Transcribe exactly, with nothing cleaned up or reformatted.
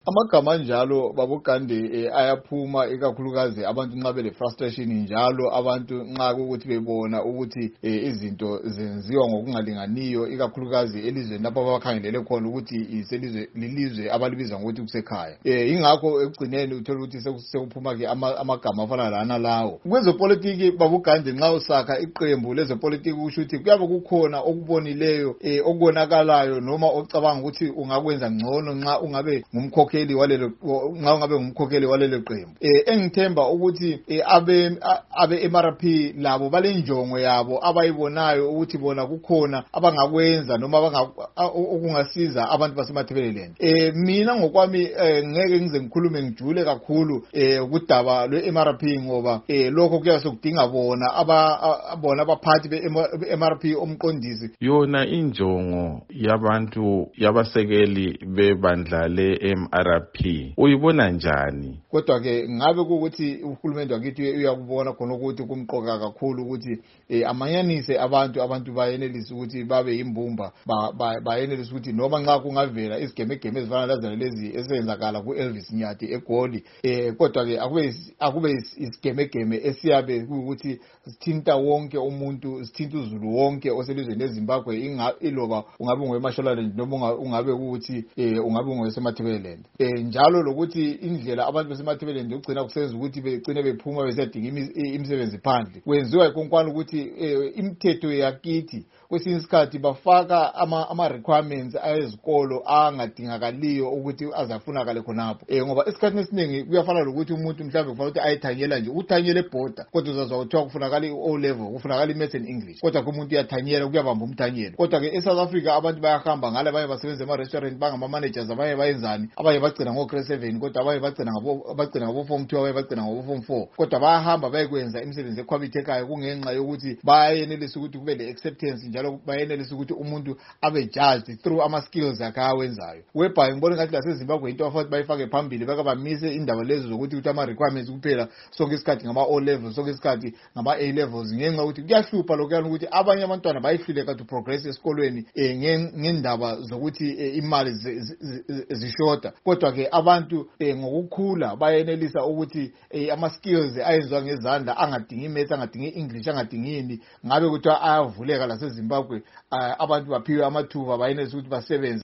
amagama anjalo babugande ayaphuma ikakhulukazi abantu nxa bele frustration njalo abantu nxa ukuthi bebona ukuthi izinto zenziwa ngokungalinganiyo ikakhulukazi elizweni lapho abakhangelele khona ukuthi iselizwe lilizwe abalibiza ngokuthi kusekhaya ingakho ekugcineni uthola ukuthi sekuphuma ke amagama afana lana lawo kwezepolitiki babugande nxa usakha iqembu lezepolitiki kusho ukuthi kuyabe kukhona okubonileyo okubonakalayo noma ocabanga ukuthi ungakwenza ngcono nxa ungabe ngumkhokheli walelo nxa ungabe ngumkhokheli walelo qembu engithemba ukuthi abe abe M R P labo balenjongo yabo abayibonayo ukuthi bona kukhona abangakwenza noma okungasiza abantu basemathebeleleni mina ngokwami ngeke ngize ngikhulume ngijule kakhulu kudaba lwe M R P ngoba lokho kuyabe sokudinga bona ababona abaphathi be M R P omqondisi yona injongo yabantu yabasekeli bebandla le M R P uyibona njani? Kodwa ke ngabe ukuthi uhulumende wakithi uyakubona khona ukuthi kumqoka kakhulu ukuthi amanyanise abantu abantu bayenelisa ukuthi babe imbumba bayenelisa ukuthi noma nxa kungavela isigemegeme ezifana lazana lezi esenzakala ku Elvis Nyati eGoli kodwa ke akube akube isigemegeme esiyabe ukuthi sithinta wonke umuntu sithinta uzulu wonke oselizweni leZimbabwe iloba ungabe ungeMashonaland noma ungabe ukuthi ungabe ungesemathebeleleni njalo lokuthi indlela abantu besemathebeleleni ukugcina kusenza ukuthi begcine bephuma besedinga imisebenzi phandle kwenziwa ikonkwana ukuthi imithetho yakithi kwesinye isikhathi bafaka ama ama requirements ayezikolo angadingakaliyo ukuthi azafunakale khonapho ngoba esikhathini esiningi kuyafana lokuthi umuntu mhlawumbe kufanele ukuthi ayithanyela nje uthanyele border kodwa uzazwa kuthiwa kufunakala i-O level kufunakala i-Maths and English kodwa ke umuntu uyathanyela kuyabamba umthanyelo kodwa ke eSouth Africa abantu bayahamba ngale baye basebenza ema-restaurant bangama managers abaye bayenzani abaye bagcina ngo-grade seven kodwa abaye bagcina ngabo bagcina ngabo form two abaye bagcina ngabo form four kodwa bayahamba bayekwenza imisebenzi equality ekhaya kungenxa yokuthi bayenelisa ukuthi kube le acceptance njalo bayenelisa ukuthi umuntu abe judged through ama skills akhe awenzayo whereby ngibona ngathi laseZimbabwe into afathi bayifake phambili bakabamise indaba lezo zokuthi ukuthi ama requirements kuphela sonke isikhathi ngama O levels sonke isikhathi ngama A levels ngenxa ukuthi kuyahlupha lokuyana ukuthi abanye abantwana bayihluleka to progress esikolweni ngendaba zokuthi imali zishota kodwa ke abantu ngokukhula bayenelisa ukuthi ama skills ayenziwa ngezandla angadingi imaths angadingi English angadingi ini ngabe kuthiwa ayavuleka laseZimbabwe abantu baphiwe amathuba bayenelisa ukuthi basebenze